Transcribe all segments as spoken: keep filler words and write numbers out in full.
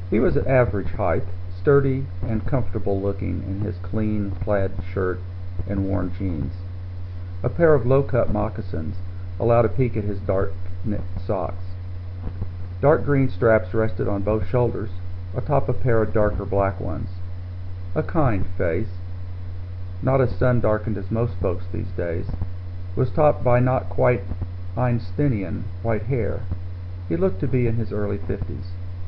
He was at average height, sturdy and comfortable looking in his clean plaid shirt and worn jeans. A pair of low-cut moccasins allowed a peek at his dark knit socks. Dark green straps rested on both shoulders, atop a pair of darker black ones. A kind face, not as sun-darkened as most folks these days, was topped by not quite Einsteinian white hair. He looked to be in his early fifties.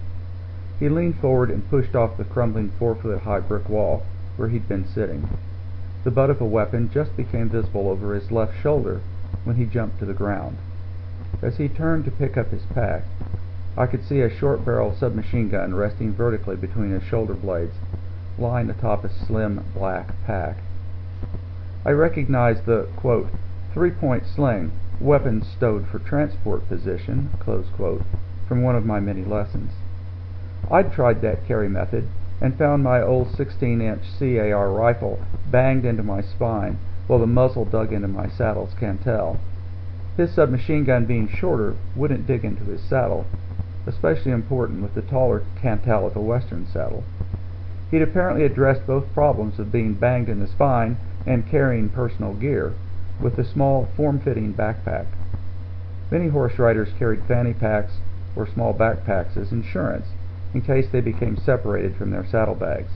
He leaned forward and pushed off the crumbling four-foot-high brick wall where he'd been sitting. The butt of a weapon just became visible over his left shoulder when he jumped to the ground. As he turned to pick up his pack, I could see a short-barrel submachine gun resting vertically between his shoulder blades, lying atop a slim black pack. I recognized the, quote, three-point sling, weapon stowed for transport position, close quote, from one of my many lessons. I'd tried that carry method and found my old sixteen inch C A R rifle banged into my spine while the muzzle dug into my saddle's cantel. His submachine gun being shorter wouldn't dig into his saddle, especially important with the taller cantel of a western saddle. He'd apparently addressed both problems of being banged in the spine and carrying personal gear with a small, form-fitting backpack. Many horse riders carried fanny packs or small backpacks as insurance in case they became separated from their saddlebags.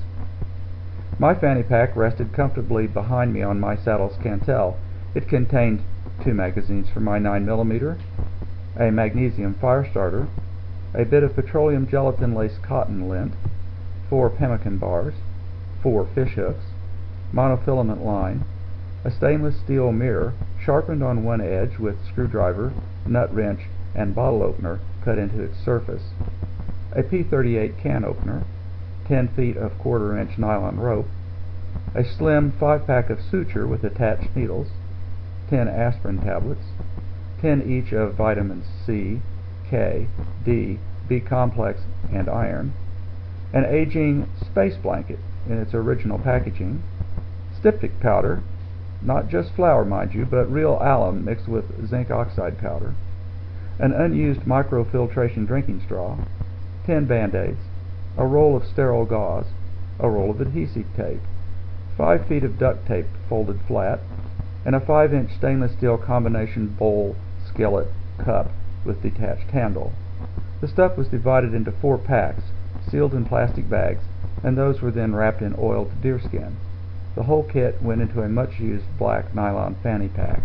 My fanny pack rested comfortably behind me on my saddle's cantel. It contained two magazines for my nine millimeter, a magnesium fire starter, a bit of petroleum gelatin lace cotton lint, four pemmican bars, four fish hooks, monofilament line, a stainless steel mirror sharpened on one edge with screwdriver, nut wrench, and bottle opener cut into its surface, a P thirty-eight can opener, ten feet of quarter-inch nylon rope, a slim five-pack of suture with attached needles, ten aspirin tablets, ten each of vitamins C, K, D, B-complex, and iron, an aging space blanket in its original packaging, styptic powder, not just flour, mind you, but real alum mixed with zinc oxide powder, an unused microfiltration drinking straw, ten Band-Aids, a roll of sterile gauze, a roll of adhesive tape, five feet of duct tape folded flat, and a five-inch stainless steel combination bowl, skillet, cup with detached handle. The stuff was divided into four packs, sealed in plastic bags, and those were then wrapped in oiled deerskin. The whole kit went into a much-used black nylon fanny pack.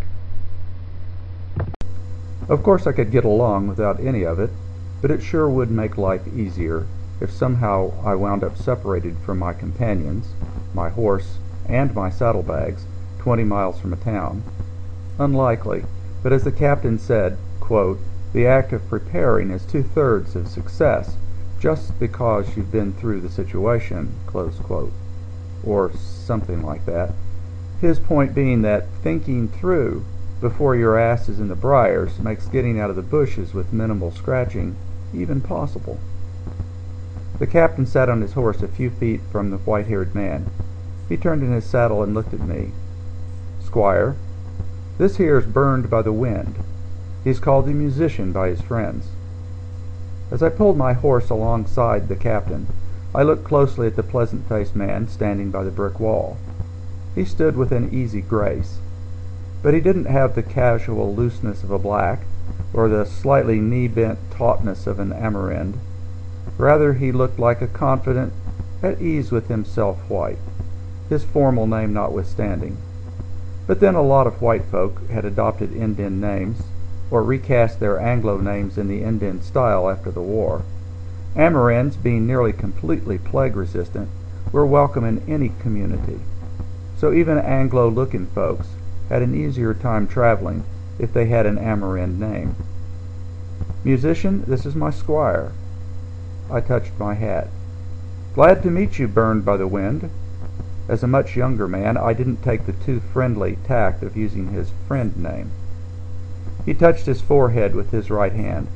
Of course I could get along without any of it, but it sure would make life easier if somehow I wound up separated from my companions, my horse, and my saddlebags twenty miles from a town. Unlikely, but as the captain said, quote, the act of preparing is two-thirds of success, just because you've been through the situation, close quote, or something like that. His point being that thinking through before your ass is in the briars makes getting out of the bushes with minimal scratching even possible. The captain sat on his horse a few feet from the white-haired man. He turned in his saddle and looked at me. Squire, this here's Burned by the Wind. He's called the Musician by his friends. As I pulled my horse alongside the captain, I looked closely at the pleasant-faced man standing by the brick wall. He stood with an easy grace, but he didn't have the casual looseness of a black, or the slightly knee-bent tautness of an Amerindian. Rather, he looked like a confident, at ease with himself white, his formal name notwithstanding. But then a lot of white folk had adopted Indian names, or recast their Anglo names in the Indian style after the war. Amerindians, being nearly completely plague-resistant, were welcome in any community. So even Anglo-looking folks had an easier time traveling if they had an Amerind name. Musician, this is my squire. I touched my hat. Glad to meet you, Burned by the Wind. As a much younger man, I didn't take the too friendly tact of using his friend name. He touched his forehead with his right hand,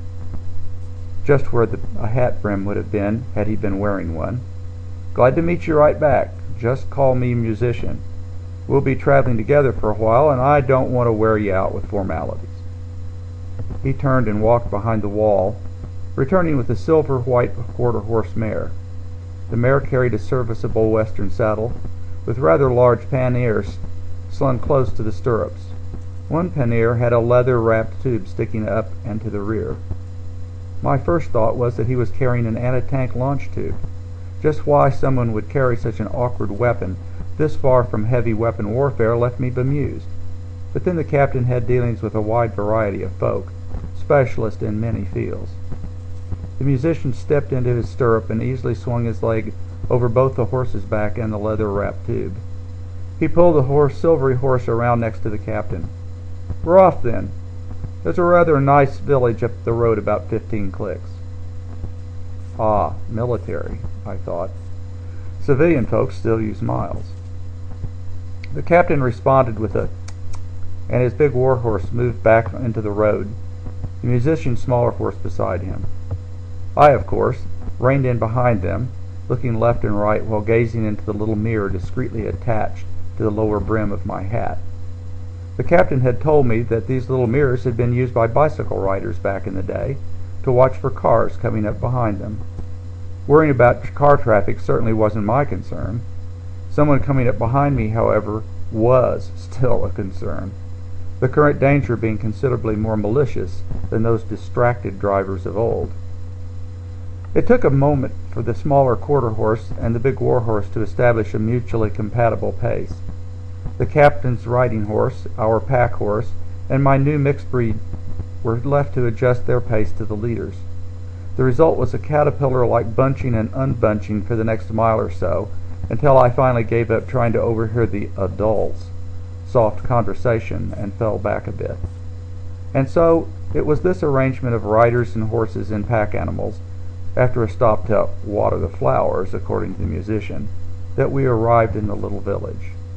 just where the, a hat brim would have been had he been wearing one. Glad to meet you right back. Just call me Musician. We'll be traveling together for a while, and I don't want to wear you out with formalities. He turned and walked behind the wall, returning with a silver-white quarter-horse mare. The mare carried a serviceable western saddle, with rather large panniers slung close to the stirrups. One pannier had a leather-wrapped tube sticking up and to the rear. My first thought was that he was carrying an anti-tank launch tube. Just why someone would carry such an awkward weapon this far from heavy weapon warfare left me bemused. But then the captain had dealings with a wide variety of folk, specialists in many fields. The musician stepped into his stirrup and easily swung his leg over both the horse's back and the leather-wrapped tube. He pulled the horse, silvery horse around next to the captain. "We're off, then. There's a rather nice village up the road about fifteen clicks." Ah, military, I thought. Civilian folks still use miles. The captain responded with a and his big war horse moved back into the road, the musician's smaller horse beside him. I, of course, reined in behind them, looking left and right while gazing into the little mirror discreetly attached to the lower brim of my hat. The captain had told me that these little mirrors had been used by bicycle riders back in the day to watch for cars coming up behind them. Worrying about car traffic certainly wasn't my concern. Someone coming up behind me, however, was still a concern, the current danger being considerably more malicious than those distracted drivers of old. It took a moment for the smaller quarter horse and the big war horse to establish a mutually compatible pace. The captain's riding horse, our pack horse, and my new mixed breed were left to adjust their pace to the leader's. The result was a caterpillar-like bunching and unbunching for the next mile or so, until I finally gave up trying to overhear the adults' soft conversation and fell back a bit. And so it was this arrangement of riders and horses and pack animals, after a stop to water the flowers, according to the musician, that we arrived in the little village.